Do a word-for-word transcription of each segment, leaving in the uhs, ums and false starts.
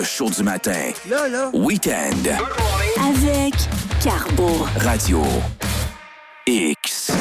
Show du matin. Là, là. Week-end. Avec Carbo. Radio X.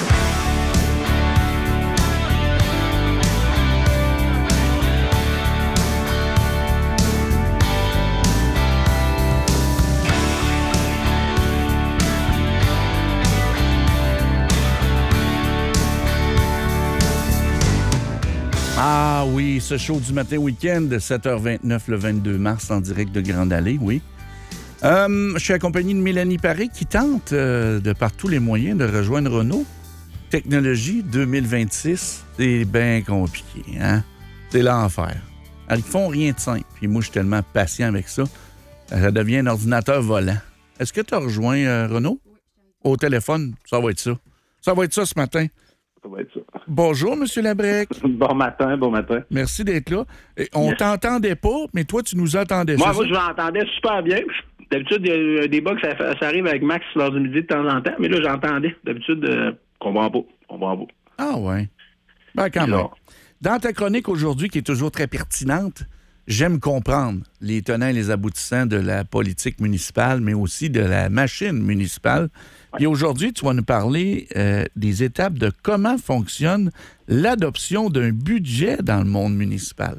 Ah oui, ce show du matin week-end de sept heures vingt-neuf le vingt-deux mars en direct de Grande Allée, oui. Euh, je suis accompagné de Mélanie Paré qui tente euh, de par tous les moyens de rejoindre Renault. Technologie deux mille vingt-six, c'est bien compliqué, hein? C'est l'enfer. Ils font rien de simple. Puis moi, je suis tellement patient avec ça. Ça devient un ordinateur volant. Est-ce que tu as rejoint euh, Renault? Au téléphone, ça va être ça. Ça va être ça ce matin. Ça va être ça. Bonjour, M. Labrec. Bon matin, bon matin. Merci d'être là. Et on Yes. t'entendait pas, mais toi, tu nous entendais. Moi, c'est moi ça? je m'entendais super bien. D'habitude, il y a des bugs, ça, ça arrive avec Max lors du midi de temps en temps, mais là, j'entendais. D'habitude, euh, qu'on comprends pas. On comprend pas. Ah ouais. Ben quand même. Alors. Dans ta chronique aujourd'hui, qui est toujours très pertinente, j'aime comprendre les tenants et les aboutissants de la politique municipale, mais aussi de la machine municipale. Et aujourd'hui, tu vas nous parler euh, des étapes de comment fonctionne l'adoption d'un budget dans le monde municipal.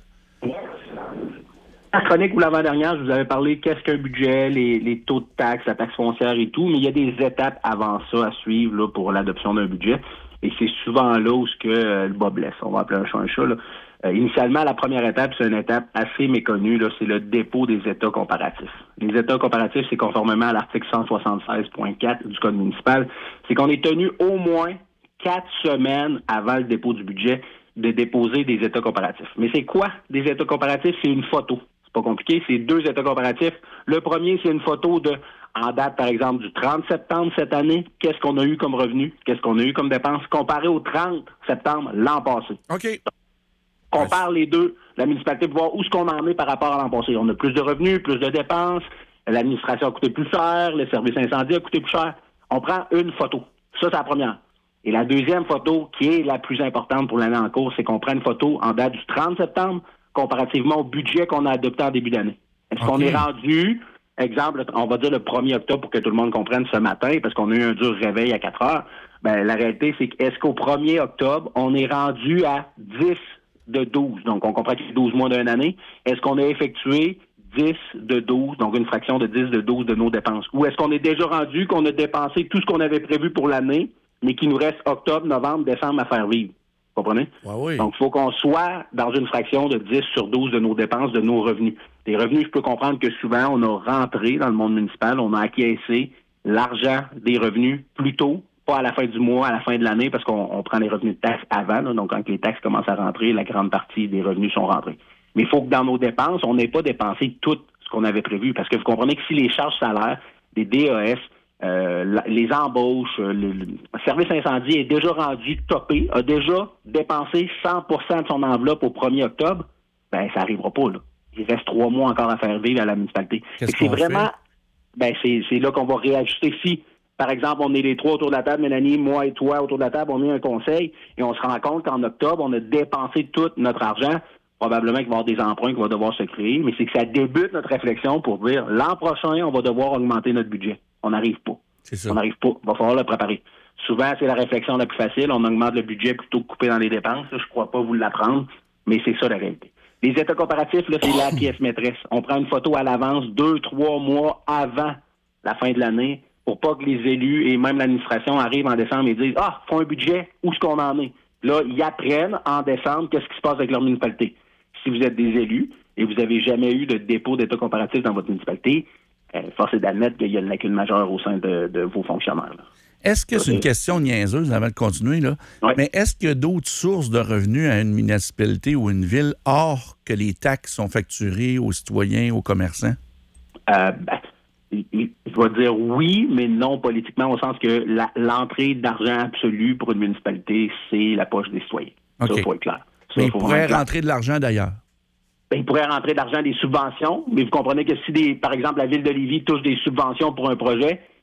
La chronique ou l'avant-dernière, je vous avais parlé qu'est-ce qu'un budget, les, les taux de taxes, la taxe foncière et tout, mais il y a des étapes avant ça à suivre là, pour l'adoption d'un budget. Et c'est souvent là où ce que, euh, le bas blesse. On va appeler un chat un chat. Là. Euh, initialement, la première étape, c'est une étape assez méconnue, là, c'est le dépôt des états comparatifs. Les états comparatifs, c'est conformément à l'article cent soixante-seize point quatre du Code municipal, c'est qu'on est tenu au moins quatre semaines avant le dépôt du budget de déposer des états comparatifs. Mais c'est quoi des états comparatifs? C'est une photo. C'est pas compliqué, c'est deux états comparatifs. Le premier, c'est une photo de, en date, par exemple, du trente septembre cette année, qu'est-ce qu'on a eu comme revenu, qu'est-ce qu'on a eu comme dépenses, comparé au trente septembre l'an passé. OK. Compare les deux, la municipalité pour voir où est-ce qu'on en est par rapport à l'an passé. On a plus de revenus, plus de dépenses, l'administration a coûté plus cher, le service incendie a coûté plus cher. On prend une photo. Ça, c'est la première. Et la deuxième photo, qui est la plus importante pour l'année en cours, c'est qu'on prend une photo en date du trente septembre, comparativement au budget qu'on a adopté en début d'année. Est-ce OK. qu'on est rendu, exemple, on va dire le premier octobre pour que tout le monde comprenne ce matin, parce qu'on a eu un dur réveil à quatre heures, ben la réalité, c'est qu'est-ce qu'au premier octobre, on est rendu à dix de douze. Donc, on comprend qu'il y a douze mois d'une année. Est-ce qu'on a effectué dix de douze, donc une fraction de dix de douze de nos dépenses? Ou est-ce qu'on est déjà rendu qu'on a dépensé tout ce qu'on avait prévu pour l'année, mais qu'il nous reste octobre, novembre, décembre à faire vivre? Vous comprenez? Ouais, oui. Donc, il faut qu'on soit dans une fraction de dix sur douze de nos dépenses, de nos revenus. Les revenus, je peux comprendre que souvent, on a rentré dans le monde municipal, on a acquiescé l'argent des revenus plus tôt, pas à la fin du mois, à la fin de l'année, parce qu'on on prend les revenus de taxes avant. Là, donc, quand les taxes commencent à rentrer, la grande partie des revenus sont rentrés. Mais il faut que dans nos dépenses, on n'ait pas dépensé tout ce qu'on avait prévu. Parce que vous comprenez que si les charges salaires, des D A S, euh, la, les embauches, le, le service incendie est déjà rendu topé, a déjà dépensé cent pour cent de son enveloppe au premier octobre, ben ça n'arrivera pas, là. Il reste trois mois encore à faire vivre à la municipalité. Qu'est-ce Fait que qu'on c'est vraiment, fait? ben c'est, c'est là qu'on va réajuster. Si, par exemple, on est les trois autour de la table, Mélanie, moi et toi autour de la table, on est un conseil et on se rend compte qu'en octobre, on a dépensé tout notre argent, probablement qu'il va y avoir des emprunts qui vont devoir se créer, mais c'est que ça débute notre réflexion pour dire l'an prochain, on va devoir augmenter notre budget. On n'arrive pas. C'est ça. On n'arrive pas. Il va falloir le préparer. Souvent, c'est la réflexion la plus facile. On augmente le budget plutôt que couper dans les dépenses. Ça, je ne crois pas vous l'apprendre, mais c'est ça la réalité. Les états comparatifs, là, c'est la pièce maîtresse. On prend une photo à l'avance deux, trois mois avant la fin de l'année pour pas que les élus et même l'administration arrivent en décembre et disent « Ah, font un budget, où est-ce qu'on en est? » Là, ils apprennent en décembre qu'est-ce qui se passe avec leur municipalité. Si vous êtes des élus et vous n'avez jamais eu de dépôt d'état comparatif dans votre municipalité, euh, force est d'admettre qu'il y a une lacune majeure au sein de, de vos fonctionnaires. Là. Est-ce que c'est une question niaiseuse avant de continuer, là? Ouais. Mais est-ce qu'il y a d'autres sources de revenus à une municipalité ou une ville hors que les taxes sont facturées aux citoyens, aux commerçants? Euh, ben, je vais dire oui, mais non politiquement, au sens que la, l'entrée d'argent absolu pour une municipalité, c'est la poche des citoyens. OK. Ça, il faut être clair. Ça, Mais il faut pourrait vraiment être clair. rentrer de l'argent d'ailleurs. Ben, il pourrait rentrer de l'argent des subventions, mais vous comprenez que si, des, par exemple, la Ville de Lévis touche des subventions pour un projet,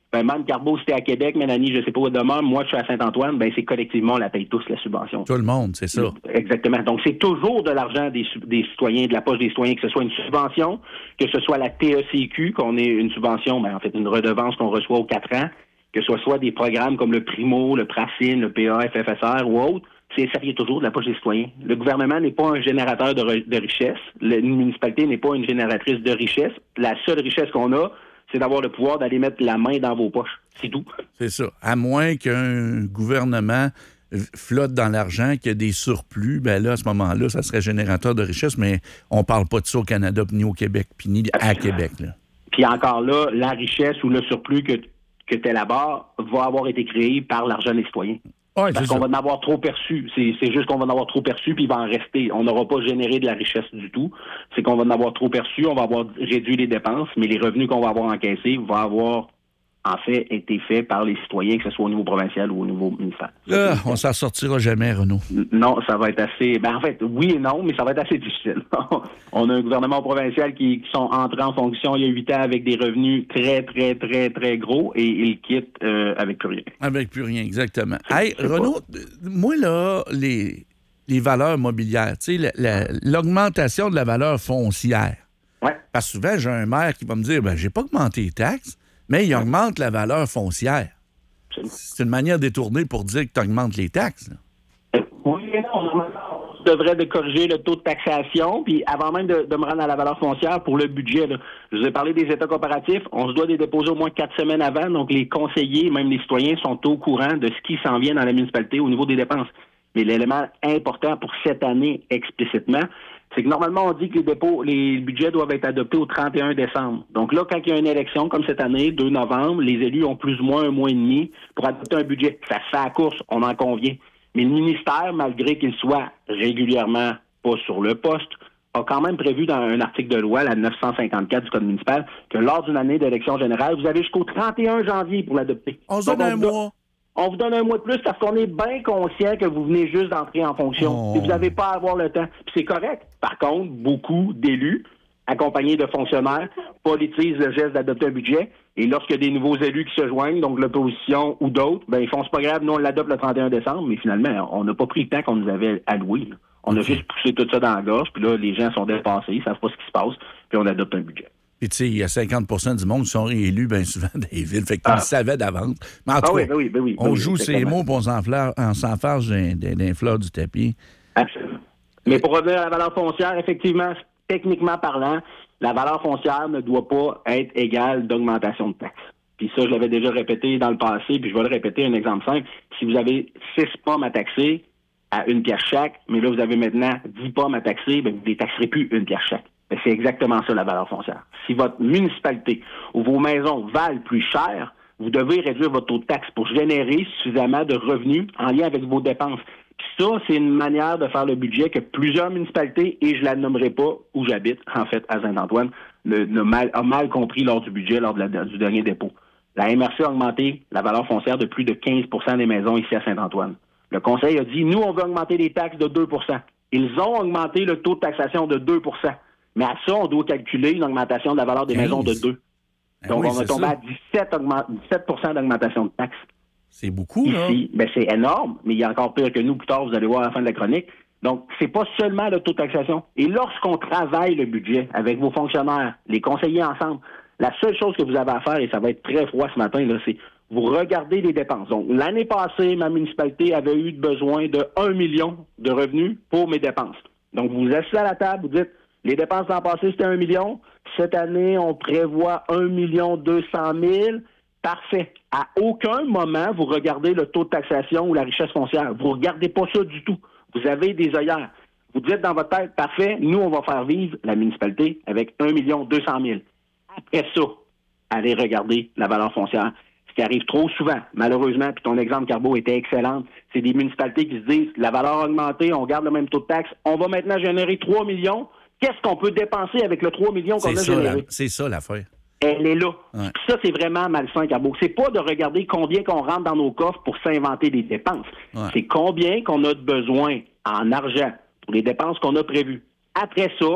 Ben, même Carbo, c'était à Québec, Mélanie, je ne sais pas où elle demeure, moi, je suis à Saint-Antoine, ben, c'est collectivement, on la paye tous, la subvention. Tout le monde, c'est ça. Exactement. Donc, c'est toujours de l'argent des, des citoyens, de la poche des citoyens, que ce soit une subvention, que ce soit la T E C Q, qu'on ait une subvention, ben, en fait, une redevance qu'on reçoit aux quatre ans, que ce soit des programmes comme le Primo, le Pracine, le P A F F S R ou autre, c'est, ça vient toujours de la poche des citoyens. Le gouvernement n'est pas un générateur de, re, de richesse. Le, une municipalité n'est pas une génératrice de richesse. La seule richesse qu'on a, c'est d'avoir le pouvoir d'aller mettre la main dans vos poches. C'est tout. C'est ça. À moins qu'un gouvernement flotte dans l'argent, qu'il y a des surplus, bien là, à ce moment-là, ça serait générateur de richesse, mais on parle pas de ça au Canada, ni au Québec, puis ni à Québec. Là. Puis encore là, la richesse ou le surplus que, que tu as là-bas va avoir été créé par l'argent des citoyens. Ouais, Parce qu'on ça. va en avoir trop perçu. C'est, c'est juste qu'on va en avoir trop perçu, puis il va en rester. On n'aura pas généré de la richesse du tout. C'est qu'on va en avoir trop perçu, on va avoir réduit les dépenses, mais les revenus qu'on va avoir encaissés vont avoir, en fait, été faits par les citoyens, que ce soit au niveau provincial ou au niveau municipal. Là, on s'en sortira jamais, Renaud. Non, ça va être assez... Ben en fait, oui et non, mais ça va être assez difficile. On a un gouvernement provincial qui, qui sont entrés en fonction il y a huit ans avec des revenus très, très, très, très gros et ils quittent euh, avec plus rien. Avec plus rien, exactement. Hey, Renaud, pas. moi, là, les, les valeurs mobilières, tu sais, la, la, l'augmentation de la valeur foncière. Ouais. Parce que souvent, j'ai un maire qui va me dire, ben j'ai pas augmenté les taxes, mais il augmente la valeur foncière. Absolument. C'est une manière détournée pour dire que tu augmentes les taxes. Là. Oui, non, normalement, on devrait de corriger le taux de taxation, puis avant même de, de me rendre à la valeur foncière pour le budget. Là, je vous ai parlé des États coopératifs, on se doit les déposer au moins quatre semaines avant, donc les conseillers, même les citoyens, sont au courant de ce qui s'en vient dans la municipalité au niveau des dépenses. Mais l'élément important pour cette année explicitement, c'est que normalement, on dit que les dépôts, les budgets doivent être adoptés au trente et un décembre. Donc là, quand il y a une élection comme cette année, deux novembre, les élus ont plus ou moins un mois et demi pour adopter un budget. Ça se fait à la course, on en convient. Mais le ministère, malgré qu'il soit régulièrement pas sur le poste, a quand même prévu dans un article de loi, la neuf cent cinquante-quatre du Code municipal, que lors d'une année d'élection générale, vous avez jusqu'au trente et un janvier pour l'adopter. On se donne un mois. On vous donne un mois de plus parce qu'on est bien conscient que vous venez juste d'entrer en fonction. Oh. Et vous n'avez pas à avoir le temps. Puis c'est correct. Par contre, beaucoup d'élus, accompagnés de fonctionnaires, politisent le geste d'adopter un budget. Et lorsqu'il y a des nouveaux élus qui se joignent, donc l'opposition ou d'autres, ben ils font c'est pas grave, nous on l'adopte le trente et un décembre, mais finalement, on n'a pas pris le temps qu'on nous avait alloué. Là. On okay. a juste poussé tout ça dans la gorge, puis là, les gens sont dépassés, ils savent pas ce qui se passe, puis on adopte un budget. Puis, tu sais, il y a cinquante pour cent du monde qui sont réélus bien souvent dans les villes. Fait qu'ils ah. le savaient d'avance. Mais en tout cas, ah oui, ben oui, ben oui, on ben joue oui, ces mots pour on s'enfarge d'un fleur du tapis. Absolument. Mais pour revenir à la valeur foncière, effectivement, techniquement parlant, la valeur foncière ne doit pas être égale d'augmentation de taxes. Puis ça, je l'avais déjà répété dans le passé, puis je vais le répéter, un exemple simple. Si vous avez six pommes à taxer à une pièce chaque, mais là, vous avez maintenant dix pommes à taxer, bien, vous ne les taxerez plus une pièce chaque. Bien, c'est exactement ça, la valeur foncière. Si votre municipalité ou vos maisons valent plus cher, vous devez réduire votre taux de taxe pour générer suffisamment de revenus en lien avec vos dépenses. Puis ça, c'est une manière de faire le budget que plusieurs municipalités, et je la nommerai pas où j'habite, en fait, à Saint-Antoine, le, le mal, a mal compris lors du budget, lors de la, du dernier dépôt. La M R C a augmenté la valeur foncière de plus de quinze pour cent des maisons ici à Saint-Antoine. Le conseil a dit, nous, on veut augmenter les taxes de deux pour cent. Ils ont augmenté le taux de taxation de deux pour cent. Mais à ça, on doit calculer une augmentation de la valeur des quinze maisons de deux. Ben donc, oui, on va tomber ça. à dix-sept, augment... dix-sept pour cent d'augmentation de taxes. C'est beaucoup, là. Ici, ben, c'est énorme, mais il y a encore pire que nous. Plus tard, vous allez voir à la fin de la chronique. Donc, c'est pas seulement le taux de taxation. Et lorsqu'on travaille le budget avec vos fonctionnaires, les conseillers ensemble, la seule chose que vous avez à faire, et ça va être très froid ce matin, là, c'est vous regardez les dépenses. Donc, l'année passée, ma municipalité avait eu besoin de un million de revenus pour mes dépenses. Donc, vous vous asseyez à la table, vous dites, les dépenses l'an passé, c'était un million. Cette année, on prévoit un million deux cent mille. Parfait. À aucun moment, vous regardez le taux de taxation ou la richesse foncière. Vous ne regardez pas ça du tout. Vous avez des œillères. Vous dites dans votre tête, parfait, nous, on va faire vivre la municipalité avec un million deux cent mille. Après ça, allez regarder la valeur foncière. Ce qui arrive trop souvent, malheureusement, puis ton exemple, Carbo, était excellent, c'est des municipalités qui se disent, la valeur a augmenté, on garde le même taux de taxe, on va maintenant générer trois millions. Qu'est-ce qu'on peut dépenser avec le trois millions qu'on c'est a ça, généré? La, c'est ça l'affaire. Elle est là. Ouais. Ça, c'est vraiment malsain, Carbo. C'est pas de regarder combien qu'on rentre dans nos coffres pour s'inventer des dépenses. Ouais. C'est combien qu'on a de besoin en argent pour les dépenses qu'on a prévues. Après ça,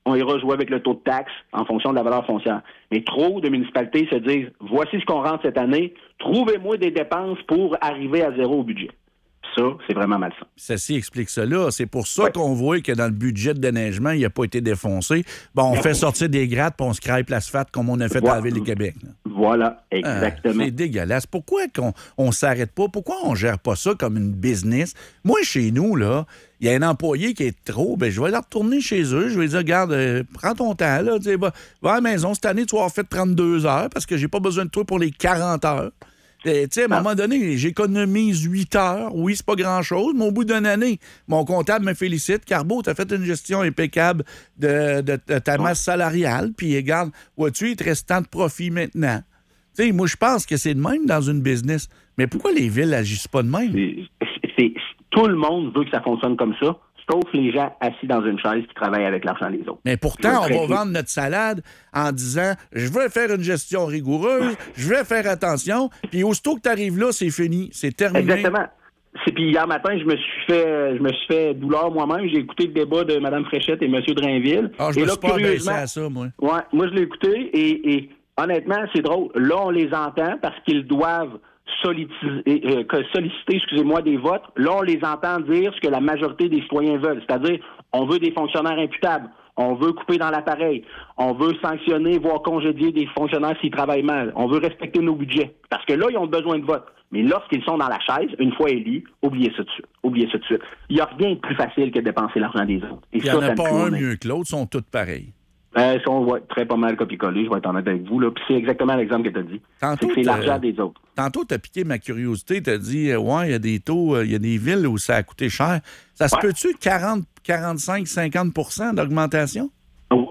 on ira jouer avec le taux de taxe en fonction de la valeur foncière. Mais trop de municipalités se disent, voici ce qu'on rentre cette année, trouvez-moi des dépenses pour arriver à zéro au budget. Ça, c'est vraiment malsain. Ceci explique cela. C'est pour ça ouais. qu'on voit que dans le budget de déneigement, il n'a pas été défoncé. Bon, on fait sortir des grattes puis on scrape l'asphalte comme on a fait voilà. à la Ville de Québec. Là. Voilà, exactement. Ah, c'est dégueulasse. Pourquoi qu'on ne s'arrête pas? Pourquoi on ne gère pas ça comme une business? Moi, chez nous, là, il y a un employé qui est trop, ben je vais leur retourner chez eux. Je vais dire, regarde, euh, prends ton temps, là. Va, va à la maison. Cette année, tu vas avoir fait trente-deux heures parce que j'ai pas besoin de toi pour les quarante heures. Tu sais, à un moment donné, j'économise huit heures. Oui, c'est pas grand-chose, mais au bout d'une année, mon comptable me félicite. Carbo, tu as fait une gestion impeccable de, de, de ta masse salariale. Puis, regarde, vois-tu, il te reste tant de profit maintenant. Tu sais, moi, je pense que c'est de même dans une business. Mais pourquoi les villes n'agissent pas de même? C'est, c'est, tout le monde veut que ça fonctionne comme ça, sauf les gens assis dans une chaise qui travaillent avec l'argent des autres. Mais pourtant, on va vendre notre salade en disant « Je veux faire une gestion rigoureuse, je vais faire attention, puis aussitôt que tu arrives là, c'est fini, c'est terminé. » Exactement. C'est, puis hier matin, je me suis fait je me suis fait douleur moi-même. J'ai écouté le débat de Mme Fréchette et M. Drainville. Ah, je et me là, suis pas abaissé à ça, moi. Ouais, moi, je l'ai écouté et, et honnêtement, c'est drôle. Là, on les entend parce qu'ils doivent solliciter, euh, solliciter, excusez-moi, des votes. Là, on les entend dire ce que la majorité des citoyens veulent, c'est-à-dire on veut des fonctionnaires imputables, on veut couper dans l'appareil, on veut sanctionner, voire congédier des fonctionnaires s'ils travaillent mal, on veut respecter nos budgets. Parce que là, ils ont besoin de votes. Mais lorsqu'ils sont dans la chaise, une fois élus, oubliez ça de suite. Oubliez ça tout de suite. Il n'y a rien de plus facile que de dépenser l'argent des autres. Et il n'y en a pas un mieux que l'autre, sont tous pareils. Euh, on va être très pas mal copier-coller, je vais être honnête avec vous. Là. Puis c'est exactement l'exemple que tu as dit. Tantôt, c'est que c'est l'argent des autres. Tantôt, tu as piqué ma curiosité. Tu as dit, euh, ouais, il y a des taux, il euh, y a des villes où ça a coûté cher. Ça se ouais. peut-tu quarante, quarante-cinq, cinquante pour cent d'augmentation? Oh.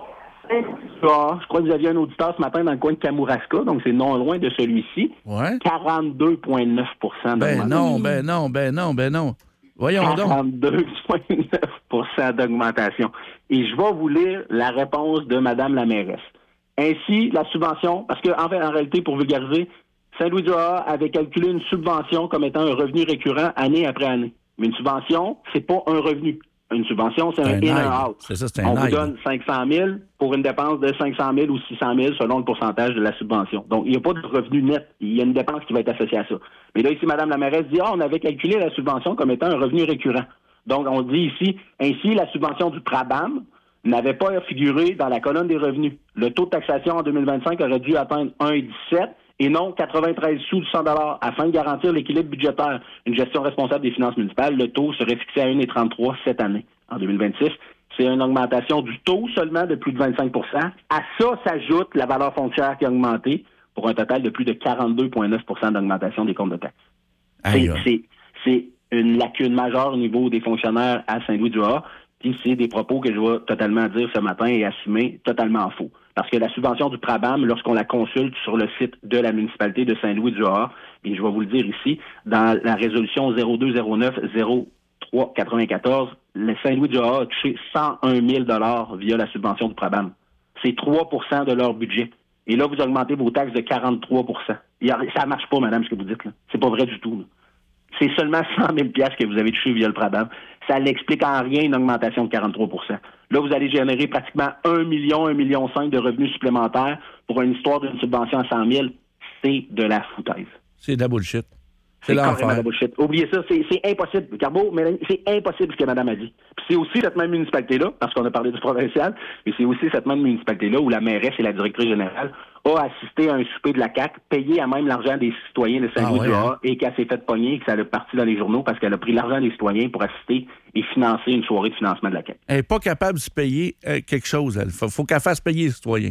Je crois que vous aviez un auditeur ce matin dans le coin de Kamouraska, donc c'est non loin de celui-ci. Ouais. quarante-deux virgule neuf pour cent d'augmentation. Ben non, ben non, ben non, ben non. Voyons donc. quarante-deux virgule neuf pour cent d'augmentation. Et je vais vous lire la réponse de Mme la mairesse. Ainsi, la subvention, parce qu'en en fait, en réalité, pour vulgariser, Saint-Louis-du-Ha avait calculé une subvention comme étant un revenu récurrent année après année. Mais une subvention, c'est pas un revenu. Une subvention, c'est, c'est un in and out. C'est ça, c'est un On vous aide. donne cinq cent mille pour une dépense de cinq cent mille ou six cent mille selon le pourcentage de la subvention. Donc, il n'y a pas de revenu net. Il y a une dépense qui va être associée à ça. Mais là, ici, Mme la mairesse dit, ah, on avait calculé la subvention comme étant un revenu récurrent. Donc, on dit ici, ainsi, la subvention du Prabam n'avait pas figuré dans la colonne des revenus. Le taux de taxation en deux mille vingt-cinq aurait dû atteindre un virgule dix-sept et non quatre-vingt-treize sous du cent dollars. Afin de garantir l'équilibre budgétaire, une gestion responsable des finances municipales, le taux serait fixé à un virgule trente-trois cette année. En deux mille vingt-six, c'est une augmentation du taux seulement de plus de vingt-cinq pour cent. À ça s'ajoute la valeur foncière qui a augmenté pour un total de plus de quarante-deux virgule neuf pour cent d'augmentation des comptes de taxes. C'est, c'est, c'est une lacune majeure au niveau des fonctionnaires à Saint-Louis-du-Ha. Puis c'est des propos que je vais totalement dire ce matin et assumer totalement faux. Parce que la subvention du Prabam, lorsqu'on la consulte sur le site de la municipalité de Saint-Louis-du-Ha, et je vais vous le dire ici, dans la résolution zéro deux zéro neuf zéro trois quatre-vingt-quatorze, le Saint-Louis-du-Ha a touché cent un mille dollars via la subvention du Prabam. C'est trois pour cent de leur budget. Et là, vous augmentez vos taxes de quarante-trois pour cent. Ça ne marche pas, madame, ce que vous dites. Là. C'est pas vrai du tout. Là. C'est seulement cent mille dollars que vous avez touché via le Prabam. Ça n'explique en rien une augmentation de quarante-trois pour cent. Là, vous allez générer pratiquement un million, un virgule cinq million de revenus supplémentaires pour une histoire d'une subvention à cent mille. C'est de la foutaise. C'est de la bullshit. C'est, c'est carrément de la bullshit. Oubliez ça, c'est, c'est impossible. Carbo, Mélanie, c'est impossible ce que madame a dit. Puis c'est aussi cette même municipalité-là, parce qu'on a parlé du provincial, mais c'est aussi cette même municipalité-là où la mairesse et la directrice générale ont assisté à un souper de la C A Q, payé à même l'argent des citoyens de Saint-Louis-du-Ha, ah ouais, hein? Et qu'elle s'est fait pogner et que ça a parti dans les journaux parce qu'elle a pris l'argent des citoyens pour assister et financer une soirée de financement de la C A Q. Elle n'est pas capable de se payer euh, quelque chose. Il faut, faut qu'elle fasse payer les citoyens.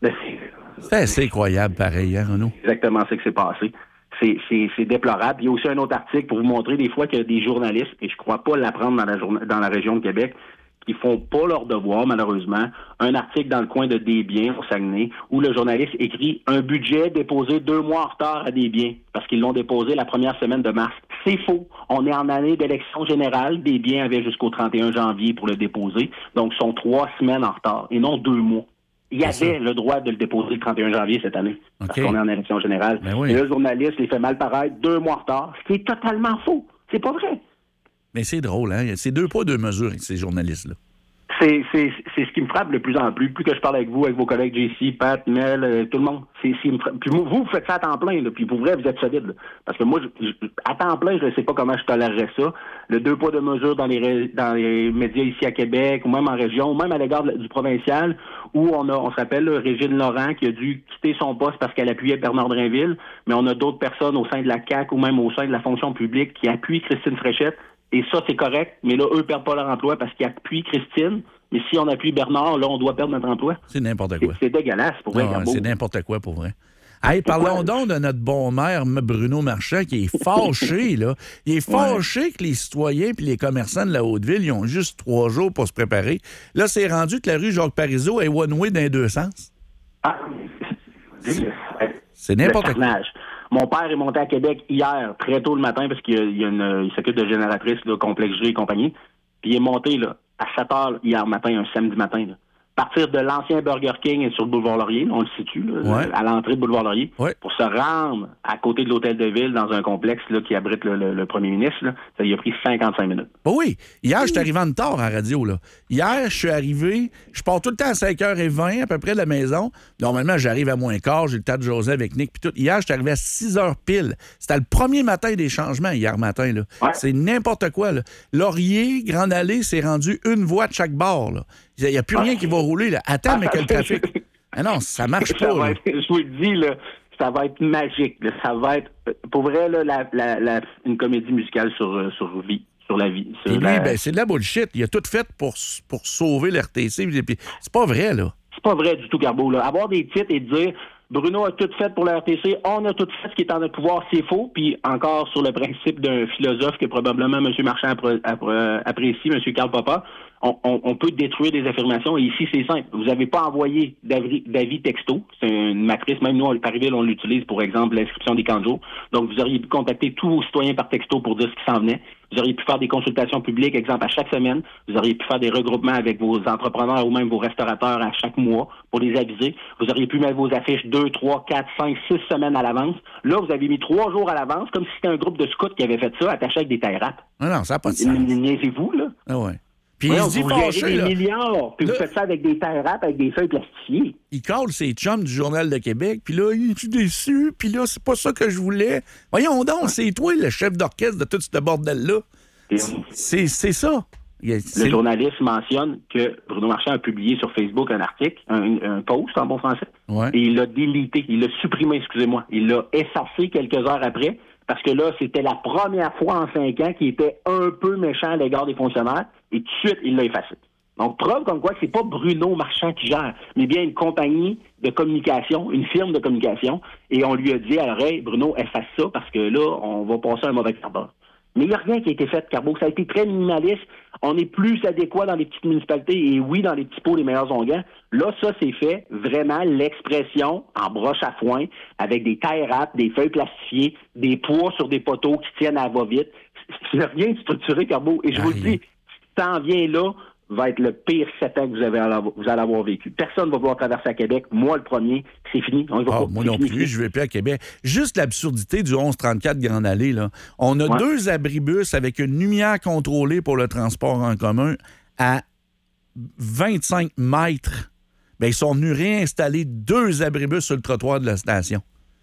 C'est assez incroyable, pareil, hein, Renaud? Exactement ce qui s'est passé. C'est, c'est, c'est déplorable. Il y a aussi un autre article pour vous montrer des fois qu'il y a des journalistes, et je ne crois pas l'apprendre dans la, journa- dans la région de Québec, qui font pas leur devoir, malheureusement. Un article dans le coin de Desbiens, au Saguenay, où le journaliste écrit « Un budget déposé deux mois en retard à Desbiens », parce qu'ils l'ont déposé la première semaine de mars. C'est faux. On est en année d'élection générale. Desbiens avait jusqu'au trente et un janvier pour le déposer. Donc, ce sont trois semaines en retard, et non deux mois. Il y avait le droit de le déposer le trente et un janvier cette année, okay, parce qu'on est en élection générale. Ben oui. Et là, le journaliste les fait mal paraître deux mois en retard. C'est totalement faux. C'est pas vrai. Mais c'est drôle, hein? C'est deux poids, deux mesures avec ces journalistes-là. C'est, c'est, c'est ce qui me frappe de plus en plus. Plus que je parle avec vous, avec vos collègues J C, Pat, Mel, euh, tout le monde. C'est, c'est, puis vous, vous faites ça à temps plein, là, puis pour vrai, vous êtes solide. Là. Parce que moi, je, je, à temps plein, je ne sais pas comment je tolérerais ça. Le deux poids, deux mesures dans les, dans les médias ici à Québec, ou même en région, ou même à l'égard de, du provincial, où on a, on se rappelle, là, Régine Laurent, qui a dû quitter son poste parce qu'elle appuyait Bernard Drinville, mais on a d'autres personnes au sein de la C A Q ou même au sein de la fonction publique qui appuient Christine Fréchette. Et ça, c'est correct, mais là, eux ne perdent pas leur emploi parce qu'ils appuient Christine. Mais si on appuie Bernard, là, on doit perdre notre emploi. C'est n'importe quoi. C'est, c'est dégueulasse, pour vrai. Non, c'est n'importe quoi, pour vrai. Hey, parlons donc de notre bon maire, Bruno Marchand, qui est fâché, là. Il est fâché ouais. que les citoyens et les commerçants de la Haute-Ville, ils ont juste trois jours pour se préparer. Là, c'est rendu que la rue Jacques-Parizeau est one-way dans les deux sens. Ah, c'est, c'est n'importe quoi. Mon père est monté à Québec hier, très tôt le matin, parce qu'il y a une, il s'occupe de génératrice, là, Complexe G et compagnie. Puis il est monté là, à sept heures hier matin, un samedi matin. Là. Partir de l'ancien Burger King et sur le boulevard Laurier, on le situe, là, ouais. à l'entrée de boulevard Laurier, ouais. pour se rendre à côté de l'hôtel de ville dans un complexe là, qui abrite le, le, le premier ministre. Là. Ça lui a pris cinquante-cinq minutes. Ben oui. Hier, je suis arrivé en tard à la radio. Là. Hier, je suis arrivé, je pars tout le temps à cinq heures vingt à peu près de la maison. Normalement, j'arrive à moins quart, j'ai le tas de José avec Nick. Puis tout. Hier, je suis arrivé à six heures pile. C'était le premier matin des changements, hier matin. Là. Ouais. C'est n'importe quoi. Là. Laurier, Grande Allée, c'est rendu une voie de chaque bord. Là. Il n'y a plus rien qui va rouler. Là. Attends, mais quel trafic. Ah non, ça marche pas. Ça va là. être, je vous le dis, là, ça va être magique. Là. Ça va être, pour vrai, là, la, la, la, une comédie musicale sur, sur vie, sur la vie. Sur Et lui, la... ben, c'est de la bullshit. Il a tout fait pour, pour sauver l'R T C. Puis, c'est pas vrai, là. C'est pas vrai du tout, Garbeau. Là. Avoir des titres et dire Bruno a tout fait pour la R T C, on a tout fait ce qui est en notre pouvoir, c'est faux. Puis encore sur le principe d'un philosophe que probablement M. Marchand appré- appré- apprécie, M. Karl Popper, on, on, on peut détruire des affirmations. Et ici, c'est simple. Vous n'avez pas envoyé d'avis, d'avis texto. C'est une matrice. Même nous, à Parisville, on l'utilise, pour exemple, l'inscription des camps de jour. Donc, vous auriez pu contacter tous vos citoyens par texto pour dire ce qui s'en venait. Vous auriez pu faire des consultations publiques, exemple, à chaque semaine. Vous auriez pu faire des regroupements avec vos entrepreneurs ou même vos restaurateurs à chaque mois pour les aviser. Vous auriez pu mettre vos affiches deux, trois, quatre, cinq, six semaines à l'avance. Là, vous avez mis trois jours à l'avance, comme si c'était un groupe de scouts qui avait fait ça, attaché avec des tailles rap. Non, non, ça n'a pas de sens. Niaisez-vous, là. Ah ouais. Puis ouais, il se dit vous fâché, gérez des là. milliards, puis là, vous faites ça avec des tailles rap, avec des feuilles plastifiées. Il colle ses chums du Journal de Québec, puis là, il est déçu, puis là, c'est pas ça que je voulais. Voyons donc, ouais. C'est toi le chef d'orchestre de tout ce bordel-là. C'est, c'est ça. C'est... Le journaliste mentionne que Bruno Marchand a publié sur Facebook un article, un, un post en bon français, ouais. et il l'a délité, il l'a supprimé, excusez-moi. Il l'a effacé quelques heures après, parce que là, c'était la première fois en cinq ans qu'il était un peu méchant à l'égard des fonctionnaires, et tout de suite, il l'a effacé. Donc, preuve comme quoi que c'est pas Bruno Marchand qui gère, mais bien une compagnie de communication, une firme de communication, et on lui a dit à l'oreille, Bruno, efface ça, parce que là, on va passer un mauvais quart d'heure. Mais il n'y a rien qui a été fait, Carbo. Ça a été très minimaliste. On est plus adéquat dans les petites municipalités et oui, dans les petits pots, les meilleurs onguents. Là, ça, c'est fait vraiment l'expression en broche à foin avec des tailles rap, des feuilles plastifiées, des poids sur des poteaux qui tiennent à va-vite. C'est rien de structuré, Carbo. Et je ah, vous le dis, si t'en viens là, va être le pire sept ans que vous, avez à l'avoir, vous allez avoir vécu. Personne ne va pouvoir traverser à Québec. Moi, le premier, c'est fini. On va ah, pas. Moi non fini, plus, je ne vais plus à Québec. Juste l'absurdité du onze trente-quatre Grande Allée. Là. On a ouais. deux abribus avec une lumière contrôlée pour le transport en commun à vingt-cinq mètres. Bien, ils sont venus réinstaller deux abribus sur le trottoir de la station.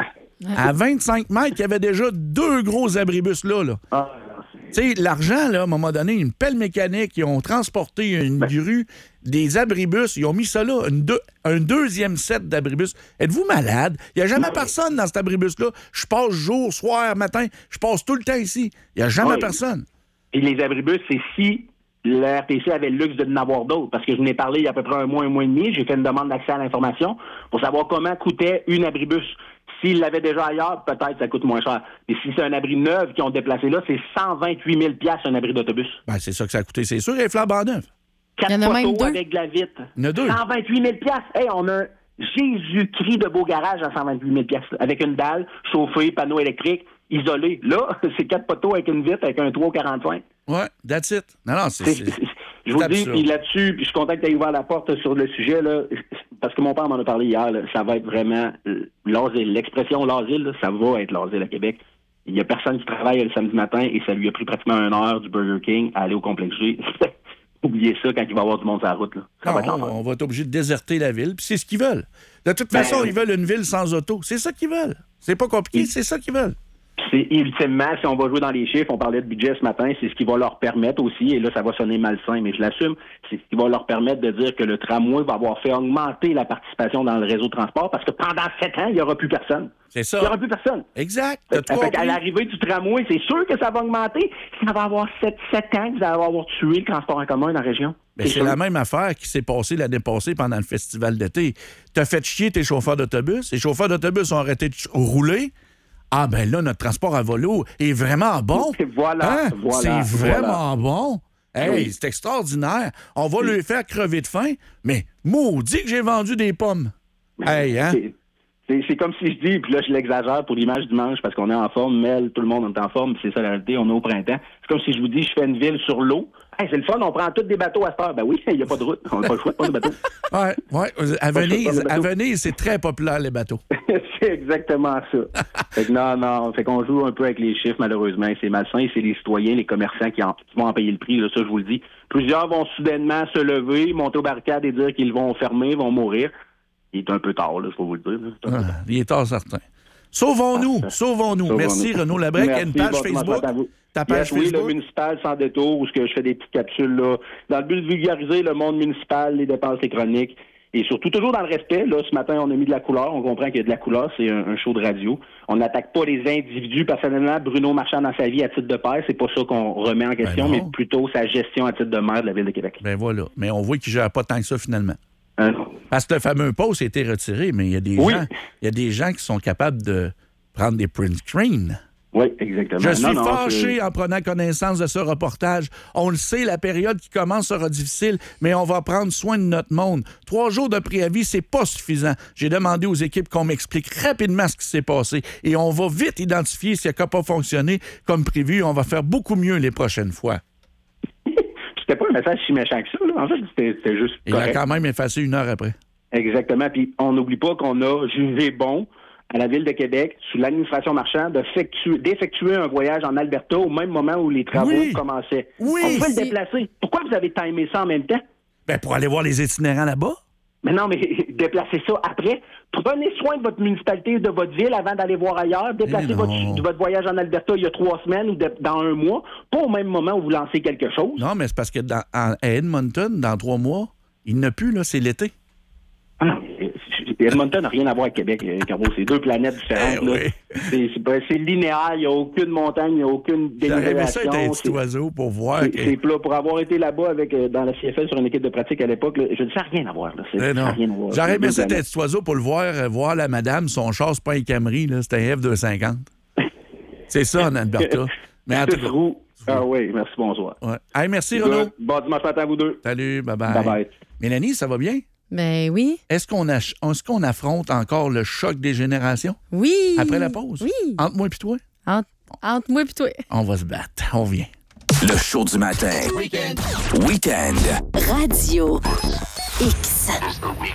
À vingt-cinq mètres, il y avait déjà deux gros abribus là. là. Ah. Tu sais, l'argent, là, à un moment donné, une pelle mécanique, ils ont transporté une grue, des abribus, ils ont mis ça là, une deux, un deuxième set d'abribus. Êtes-vous malade? Il n'y a jamais personne dans cet abribus-là. Je passe jour, soir, matin, je passe tout le temps ici. Il n'y a jamais oui. personne. Et les abribus, c'est si le R T C avait le luxe de n'en avoir d'autres, parce que je n'ai parlé il y a à peu près un mois, un mois et demi, j'ai fait une demande d'accès à l'information pour savoir comment coûtait une abribus. S'ils l'avaient déjà ailleurs, peut-être ça coûte moins cher. Et si c'est un abri neuf qu'ils ont déplacé là, c'est cent vingt-huit mille dollars un abri d'autobus. Ben, c'est ça que ça a coûté, c'est sûr, les flambant neuf. Quatre photos avec de la vitre. Il y en a deux. cent vingt-huit mille dollars. Hey, on a un Jésus-Christ de beau garage à cent vingt-huit mille dollars avec une dalle, chauffée, panneau électrique, isolé. Là, c'est quatre poteaux avec une vitre, avec un toit quarante-cinq. Ouais, that's it. Non, non, c'est... c'est, c'est je vous dis, puis là-dessus, puis je suis content que tu aies ouvert la porte sur le sujet, là, parce que mon père m'en a parlé hier, là, ça va être vraiment l'asile. L'expression l'asile, là, ça va être l'asile à Québec. Il n'y a personne qui travaille le samedi matin et ça lui a pris pratiquement une heure du Burger King à aller au complexe G. oubliez ça quand il va y avoir du monde sur la route. Là. Ça Non, va être on, l'enfer. on va être obligé de déserter la ville, puis c'est ce qu'ils veulent. De toute Ben, façon, oui. ils veulent une ville sans auto. C'est ça qu'ils veulent. C'est pas compliqué, Oui. c'est ça qu'ils veulent. C'est ultimement, si on va jouer dans les chiffres, on parlait de budget ce matin, c'est ce qui va leur permettre aussi, et là, ça va sonner malsain, mais je l'assume, c'est ce qui va leur permettre de dire que le tramway va avoir fait augmenter la participation dans le réseau de transport parce que pendant sept ans, il n'y aura plus personne. C'est Il n'y aura ça. plus personne. Exact. T'as tout Fait compris. qu'à l'arrivée du tramway, c'est sûr que ça va augmenter. Ça va avoir sept ans que vous allez avoir tué le transport en commun dans la région. Ben, c'est sûr. la même affaire qui s'est passée l'année passée pendant le festival d'été. T'as fait chier tes chauffeurs d'autobus. Les chauffeurs d'autobus ont arrêté de ch- rouler. Ah, ben là, notre transport à vélo est vraiment bon. Et voilà, Hein? voilà, C'est voilà. vraiment bon. Hey, Oui. c'est extraordinaire. On va lui faire crever de faim, mais maudit que j'ai vendu des pommes. Hey, hein? C'est- C'est, c'est comme si je dis, puis là je l'exagère pour l'image du dimanche parce qu'on est en forme, Mel, tout le monde est en forme, puis c'est ça la réalité, on est au printemps. C'est comme si je vous dis, je fais une ville sur l'eau. Hey, c'est le fun, on prend tous des bateaux à cette heure. Ben oui, il n'y a pas de route, on n'a pas le choix de prendre des bateaux. Ouais, ouais. À Pas le choix de Venise, prendre le à bateau. Venise, c'est très populaire, les bateaux. C'est exactement ça. Fait que non, non, fait qu'on joue un peu avec les chiffres, malheureusement, et c'est malsain, et c'est les citoyens, les commerçants qui, en- qui vont en payer le prix, là, ça je vous le dis. Plusieurs vont soudainement se lever, monter aux barricades et dire qu'ils vont fermer, vont mourir. Il est un peu tard, là, je peux vous le dire. là. C'est un peu tard. Ah, il est tard certain. Sauvons-nous, Ah, sauvons-nous. Sauvons-nous. Merci, Renaud Labrec. Il y a une page Merci, bon dimanche Facebook. matin à vous. Ta page Yes, oui, le Facebook. municipal sans détour, où ce que je fais des petites capsules là, dans le but de vulgariser le monde municipal, les dépenses, les chroniques, et surtout toujours dans le respect. Là, ce matin, on a mis de la couleur. On comprend qu'il y a de la couleur. C'est un, un show de radio. On n'attaque pas les individus. Personnellement, Bruno Marchand dans sa vie à titre de père, c'est pas ça qu'on remet en question, Ben mais non. plutôt sa gestion à titre de maire de la Ville de Québec. Ben voilà. Mais on voit qu'il ne gère pas tant que ça, finalement. Hein? Parce que le fameux post a été retiré, mais il y a des Oui. gens, il y a des gens qui sont capables de prendre des print screens. Oui, exactement. Je suis Non, non, fâché c'est- en prenant connaissance de ce reportage. On le sait, la période qui commence sera difficile, mais on va prendre soin de notre monde. Trois jours de préavis, c'est pas suffisant. J'ai demandé aux équipes qu'on m'explique rapidement ce qui s'est passé et on va vite identifier si ça n'a pas fonctionné comme prévu. On va faire beaucoup mieux les prochaines fois. C'était pas un message si méchant que ça. Là. En fait, c'était, c'était juste Il a correct. quand même effacé une heure après. Exactement. Puis on n'oublie pas qu'on a jugé bon à la Ville de Québec, sous l'administration Marchand, de effectuer, d'effectuer un voyage en Alberta au même moment où les travaux Oui. commençaient. Oui. On peut le Si. déplacer. Pourquoi vous avez timé ça en même temps? Ben, pour aller voir les itinérants là-bas. Mais non, mais déplacez ça après. Prenez soin de votre municipalité, de votre ville avant d'aller voir ailleurs. Déplacez Eh votre, non. votre voyage en Alberta il y a trois semaines ou de- dans un mois, pas au même moment où vous lancez quelque chose. Non, mais c'est parce que dans, en- à Edmonton, dans trois mois, il n'a plus, là, c'est l'été. Ah non, Edmonton n'a rien à voir avec Québec, euh, Carbo. C'est deux planètes différentes. Eh là. oui. C'est, c'est, ben, c'est linéaire, il n'y a aucune montagne, il n'y a aucune J'aurais aimé ça dénivellation. être un C'est- petit oiseau pour voir. C'est, que- c'est plat. Pour avoir été là-bas avec euh, dans la C F L sur une équipe de pratique à l'époque, là, je dis ça n'a rien à voir. Là. C'est, Eh ça n'a non. rien à voir. J'aurais C'est aimé deux ça être un planètes. petit oiseau pour le voir, euh, voir la madame, son char, c'est pas un Camry, là, c'est un F deux cent cinquante. C'est ça en Alberta. Mais en tout Six cas. roues. Ah oui, merci, bonsoir. Ouais. Hey, merci, Renaud. Good. Bon dimanche matin à vous deux. Salut, bye-bye. Bye-bye. Mélanie, ça va bien? Ben oui. Est-ce qu'on, ach- est-ce qu'on affronte encore le choc des générations? Oui. Après la pause? Oui. Entre moi et toi? Entre, entre moi et toi. On va se battre. On vient. Le show du matin. Week-end. Radio X.